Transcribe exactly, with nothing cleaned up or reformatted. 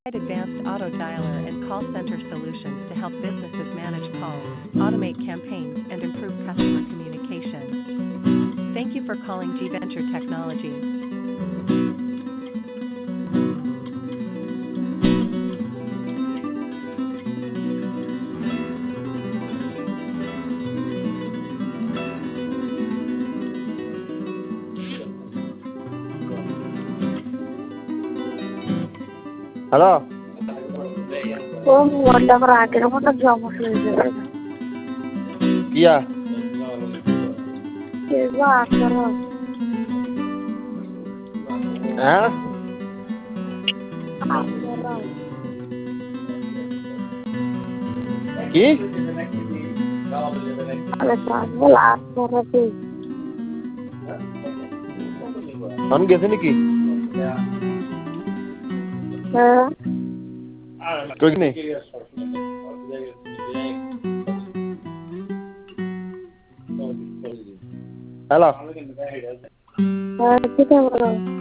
Advanced auto dialer and call center solutions to help businesses manage calls, automate campaigns, and improve customer communication. Thank you for calling G Venture Technology. Hello ও মোবাইলটা আমার আগের মতো সমস্যা হয়ে যাবে কিয়া এগুলো আসল হ্যাঁ কি আমি গেছি নাকি হ্যাঁ কই নেই হ্যালো হ্যাঁ ঠিক আছে